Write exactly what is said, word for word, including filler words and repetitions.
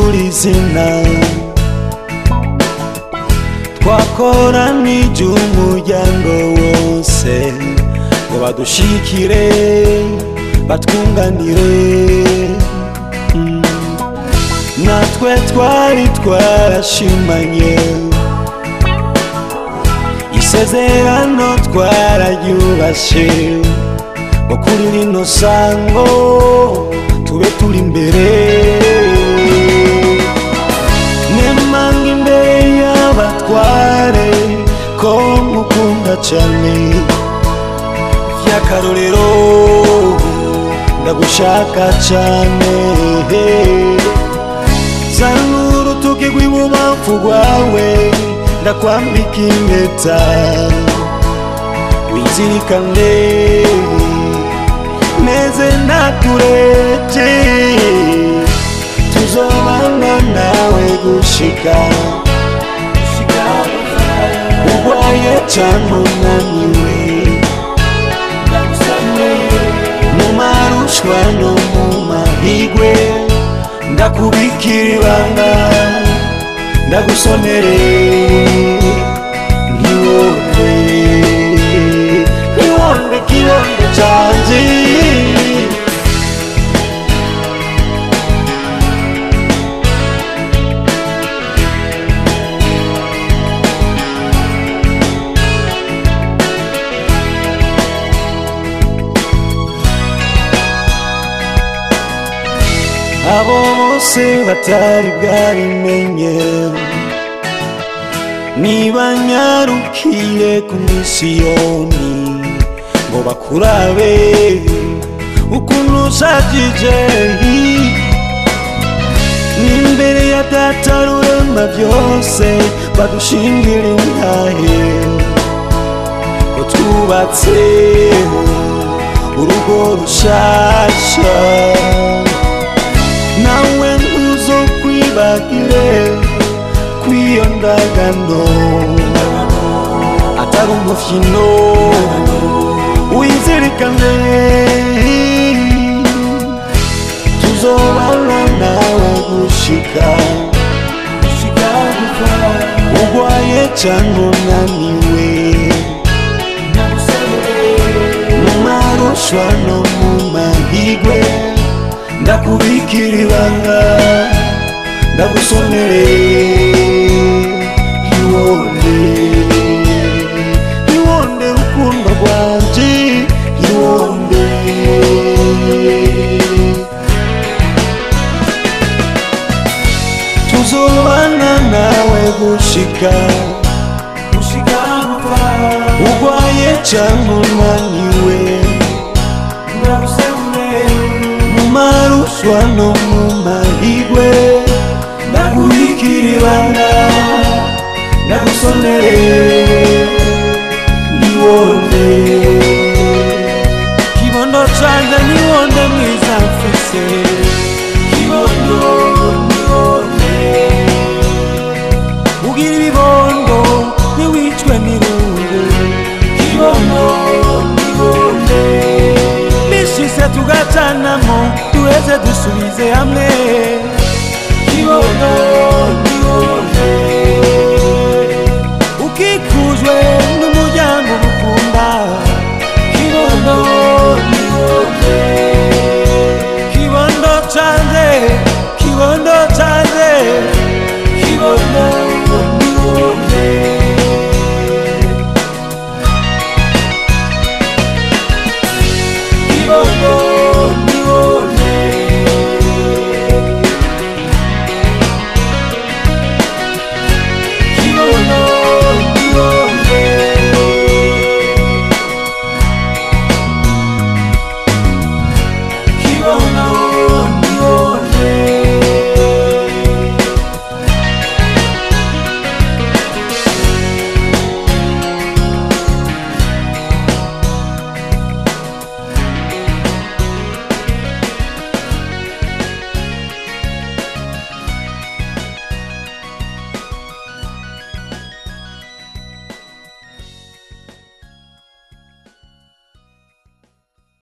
guhindura izina twakoranije umuryango wose ngo badushikire batwunganire natwe twari twarashimanye isezerano twararyubashe ngo kuri rino sango tube turi imbere nemanga imbere y'abatware ko mukunda cyane vy'akarorero ndagushaka cyane zanura urutuki rw'ibubamfu rwawe ndakwambika impeta wizirikane meze naturete tuzobana nawe gushika urwaye cyangwa unaniwe mu marushwa no mu mahigwe ndakubikira ibanga ndagusonere ntiwonde ntiwonde kibondo canje abo bose batari bwabimenye nibanyarukire ku misiyoni ngo bakurabe ukuntu ushajije n'imbere ya data rurema byose badushingira intahe ngo twubatse urugo rushasha nawe ntuzokwibagire kw'iyo ndagano atari umufyino wizirikane tuzobana nawe gushika urwaye cyangwa unaniwe mu marushwa no mu mahigwe ndakubikira ibanga ndagusonere ntiwonde ntiwonde rukundo rwanje ntiwonde tuzobana nawe gushika gushika urwaye cyangwa unaniwe marushwa no mu mahigwe ndakubikira ibanga ndagusonere ntiwonde kibondo canje ntiwonde mwiza mfise kibondo ntiwonde ugira ibibondo ntiwicwe n'irungu kibondo ntiwonde bishise tugacanamo duheze dusubize hamwe kibondo